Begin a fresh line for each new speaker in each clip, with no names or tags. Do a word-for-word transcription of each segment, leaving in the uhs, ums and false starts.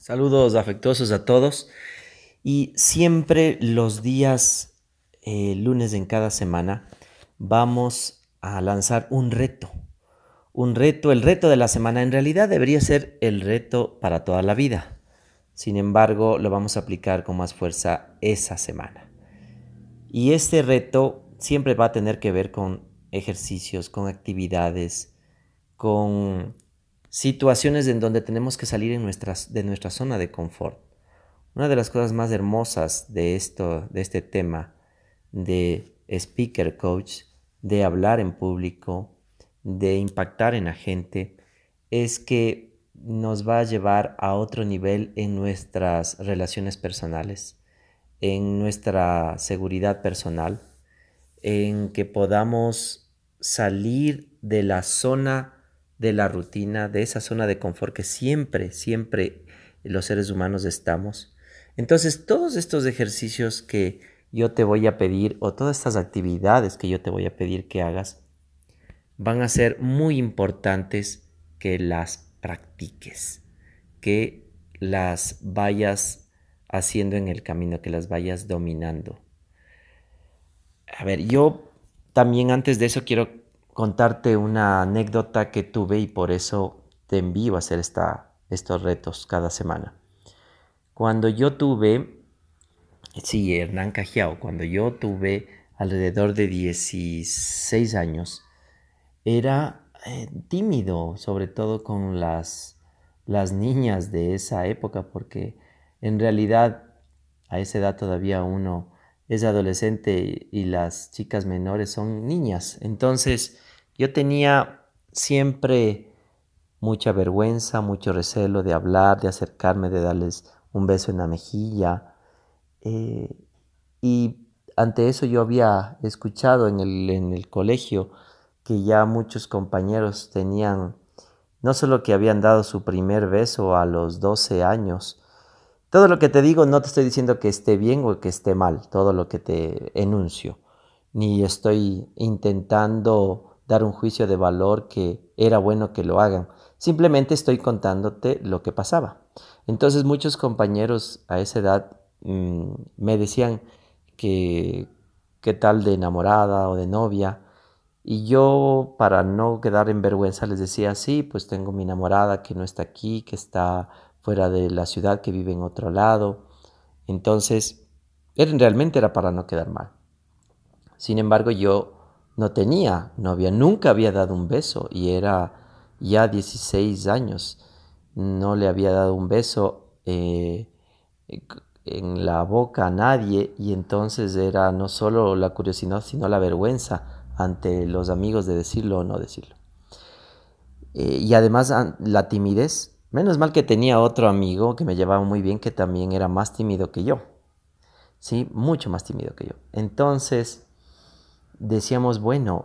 Saludos afectuosos a todos y siempre los días eh, lunes en cada semana vamos a lanzar un reto. Un reto, el reto de la semana en realidad debería ser el reto para toda la vida. Sin embargo, lo vamos a aplicar con más fuerza esa semana. Y este reto siempre va a tener que ver con ejercicios, con actividades, con situaciones en donde tenemos que salir en nuestras, de nuestra zona de confort. Una de las cosas más hermosas de esto, de este tema de speaker coach, de hablar en público, de impactar en la gente, es que nos va a llevar a otro nivel en nuestras relaciones personales, en nuestra seguridad personal, en que podamos salir de la zona de la rutina, de esa zona de confort que siempre, siempre los seres humanos estamos. Entonces, todos estos ejercicios que yo te voy a pedir o todas estas actividades que yo te voy a pedir que hagas van a ser muy importantes que las practiques, que las vayas haciendo en el camino, que las vayas dominando. A ver, yo también antes de eso quiero contarte una anécdota que tuve y por eso te envío a hacer esta, estos retos cada semana. Cuando yo tuve, sí, Hernán Cajiao, cuando yo tuve alrededor de dieciséis años, era eh, tímido, sobre todo con las, las niñas de esa época, porque en realidad a esa edad todavía uno es adolescente y las chicas menores son niñas. Entonces yo tenía siempre mucha vergüenza, mucho recelo de hablar, de acercarme, de darles un beso en la mejilla. eh, y ante eso yo había escuchado en el, en el colegio que ya muchos compañeros tenían, no solo que habían dado su primer beso a los doce años. Todo lo que te digo no te estoy diciendo que esté bien o que esté mal, todo lo que te enuncio, ni estoy intentando dar un juicio de valor que era bueno que lo hagan. Simplemente estoy contándote lo que pasaba. Entonces muchos compañeros a esa edad mmm, me decían que qué tal de enamorada o de novia. Y yo, para no quedar en vergüenza, les decía, sí, pues tengo mi enamorada que no está aquí, que está fuera de la ciudad, que vive en otro lado. Entonces, era, realmente era para no quedar mal. Sin embargo, yo no tenía novia, nunca había dado un beso y era ya dieciséis años. No le había dado un beso eh, en la boca a nadie y entonces era no solo la curiosidad, sino la vergüenza ante los amigos de decirlo o no decirlo. Eh, y además la timidez. Menos mal que tenía otro amigo que me llevaba muy bien, que también era más tímido que yo. Sí, mucho más tímido que yo. Entonces decíamos, bueno,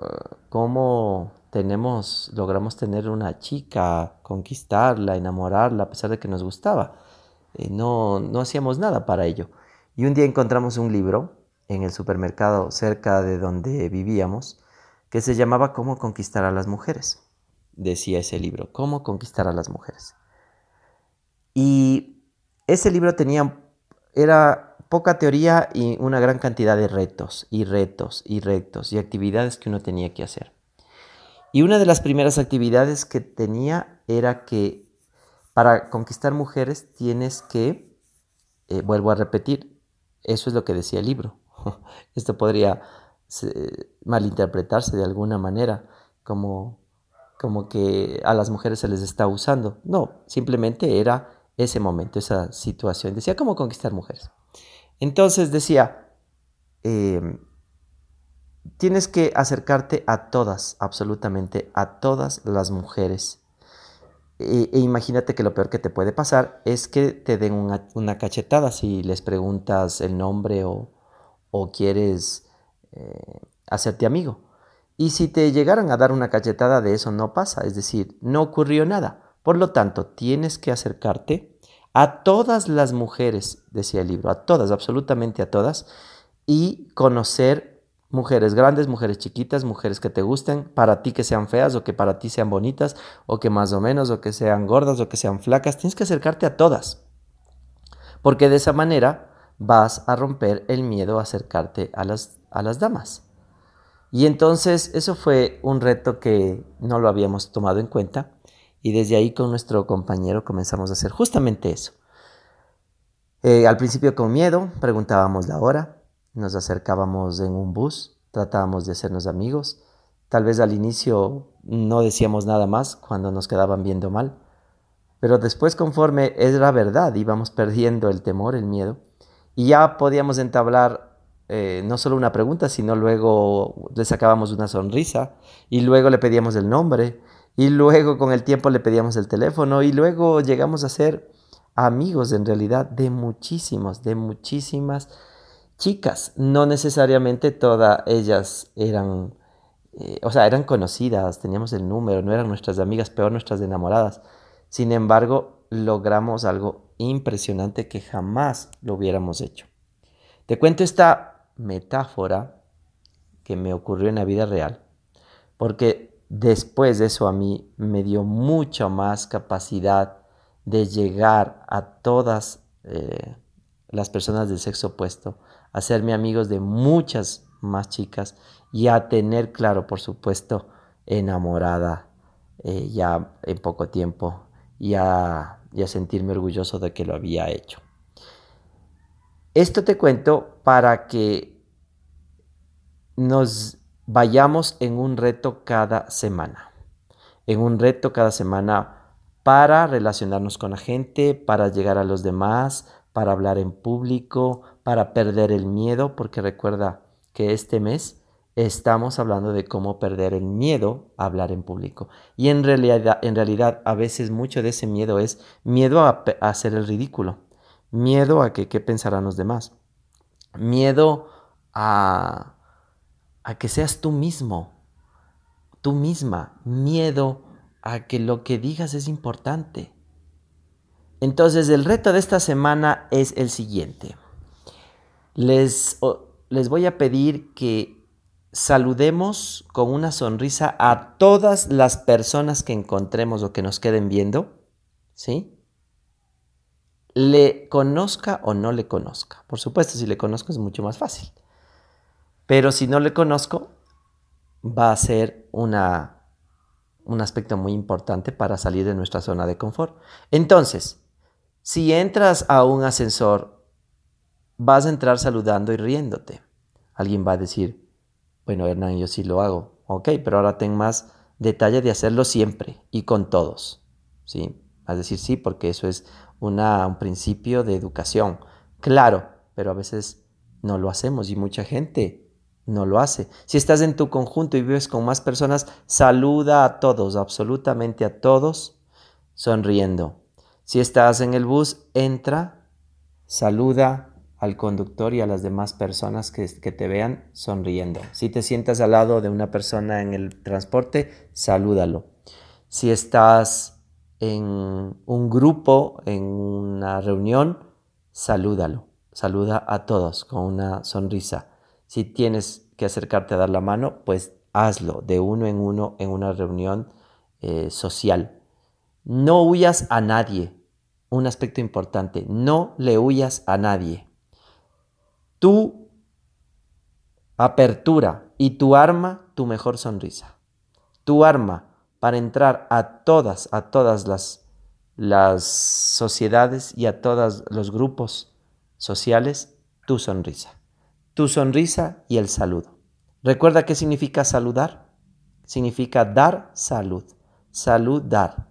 ¿cómo tenemos, logramos tener una chica, conquistarla, enamorarla, a pesar de que nos gustaba? Eh, no, no hacíamos nada para ello. Y un día encontramos un libro en el supermercado cerca de donde vivíamos que se llamaba Cómo conquistar a las mujeres. Decía ese libro, Cómo conquistar a las mujeres. Y ese libro tenía, era poca teoría y una gran cantidad de retos y retos y retos y actividades que uno tenía que hacer. Y una de las primeras actividades que tenía era que para conquistar mujeres tienes que, eh, vuelvo a repetir, eso es lo que decía el libro. Esto podría se, malinterpretarse de alguna manera, como, como que a las mujeres se les está usando. No, simplemente era ese momento, esa situación. Decía cómo conquistar mujeres. Entonces decía, eh, tienes que acercarte a todas, absolutamente a todas las mujeres. E, e imagínate que lo peor que te puede pasar es que te den una, una cachetada si les preguntas el nombre o, o quieres eh, hacerte amigo. Y si te llegaran a dar una cachetada, de eso no pasa, es decir, no ocurrió nada. Por lo tanto, tienes que acercarte a todas las mujeres, decía el libro, a todas, absolutamente a todas, y conocer Mujeres grandes, mujeres chiquitas, mujeres que te gusten, para ti que sean feas o que para ti sean bonitas, o que más o menos, o que sean gordas o que sean flacas. Tienes que acercarte a todas, porque de esa manera vas a romper el miedo a acercarte a las, a las damas. Y entonces eso fue un reto que no lo habíamos tomado en cuenta, y desde ahí con nuestro compañero comenzamos a hacer justamente eso. Eh, al principio con miedo, preguntábamos la hora, nos acercábamos en un bus, tratábamos de hacernos amigos. Tal vez al inicio no decíamos nada más cuando nos quedaban viendo mal, pero después, conforme era verdad, íbamos perdiendo el temor, el miedo, y ya podíamos entablar eh, no solo una pregunta, sino luego le sacábamos una sonrisa, y luego le pedíamos el nombre, y luego con el tiempo le pedíamos el teléfono, y luego llegamos a ser amigos en realidad de muchísimos, de muchísimas chicas. No necesariamente todas ellas eran, eh, o sea, eran conocidas, teníamos el número, no eran nuestras amigas, peor nuestras enamoradas. Sin embargo, logramos algo impresionante que jamás lo hubiéramos hecho. Te cuento esta metáfora que me ocurrió en la vida real, porque después de eso a mí me dio mucha más capacidad de llegar a todas eh, las personas del sexo opuesto, a hacerme amigos de muchas más chicas y a tener claro, por supuesto, enamorada eh, ya en poco tiempo y a, y a sentirme orgulloso de que lo había hecho. Esto te cuento para que nos vayamos en un reto cada semana. En un reto cada semana para relacionarnos con la gente, para llegar a los demás, para hablar en público, para perder el miedo, porque recuerda que este mes estamos hablando de cómo perder el miedo a hablar en público. Y en realidad, en realidad a veces mucho de ese miedo es miedo a, a hacer el ridículo, miedo a que qué pensarán los demás, miedo a, a que seas tú mismo, tú misma, miedo a que lo que digas es importante. Entonces el reto de esta semana es el siguiente. Les, oh, les voy a pedir que saludemos con una sonrisa a todas las personas que encontremos o que nos queden viendo, ¿sí? Le conozca o no le conozca. Por supuesto, si le conozco es mucho más fácil. Pero si no le conozco, va a ser una, un aspecto muy importante para salir de nuestra zona de confort. Entonces, si entras a un ascensor, vas a entrar saludando y riéndote. Alguien va a decir, bueno, Hernán, yo sí lo hago. Ok, pero ahora ten más detalle de hacerlo siempre y con todos. ¿Sí? Vas a decir sí, porque eso es una, un principio de educación. Claro, pero a veces no lo hacemos y mucha gente no lo hace. Si estás en tu conjunto y vives con más personas, saluda a todos, absolutamente a todos, sonriendo. Si estás en el bus, entra, saluda al conductor y a las demás personas que, que te vean sonriendo. Si te sientas al lado de una persona en el transporte, salúdalo. Si estás en un grupo, en una reunión, salúdalo. Saluda a todos con una sonrisa. Si tienes que acercarte a dar la mano, pues hazlo de uno en uno en una reunión eh, social. No huyas a nadie. Un aspecto importante, no le huyas a nadie. Tu apertura y tu arma, tu mejor sonrisa. Tu arma para entrar a todas, a todas las, las sociedades y a todos los grupos sociales, tu sonrisa. Tu sonrisa y el saludo. ¿Recuerda qué significa saludar? Significa dar salud. Saludar.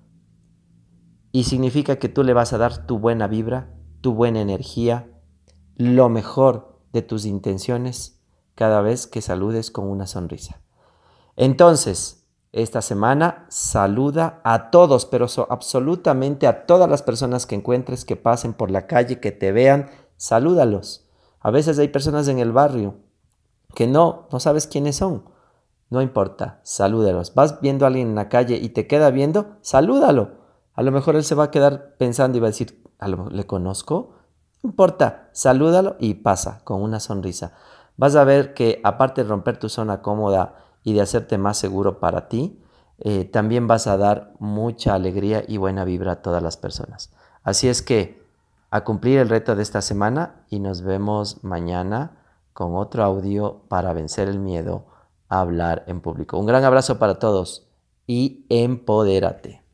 Y significa que tú le vas a dar tu buena vibra, tu buena energía, lo mejor de tus intenciones cada vez que saludes con una sonrisa. Entonces, esta semana saluda a todos, pero so, absolutamente a todas las personas que encuentres, que pasen por la calle, que te vean, salúdalos. A veces hay personas en el barrio que no, no sabes quiénes son. No importa, salúdalos. Vas viendo a alguien en la calle y te queda viendo, salúdalo. A lo mejor él se va a quedar pensando y va a decir, ¿a lo, ¿le conozco? No importa, salúdalo y pasa con una sonrisa. vas a ver que aparte de romper tu zona cómoda y de hacerte más seguro para ti, eh, también vas a dar mucha alegría y buena vibra a todas las personas. Así es que a cumplir el reto de esta semana y nos vemos mañana con otro audio para vencer el miedo a hablar en público. Un gran abrazo para todos y empodérate.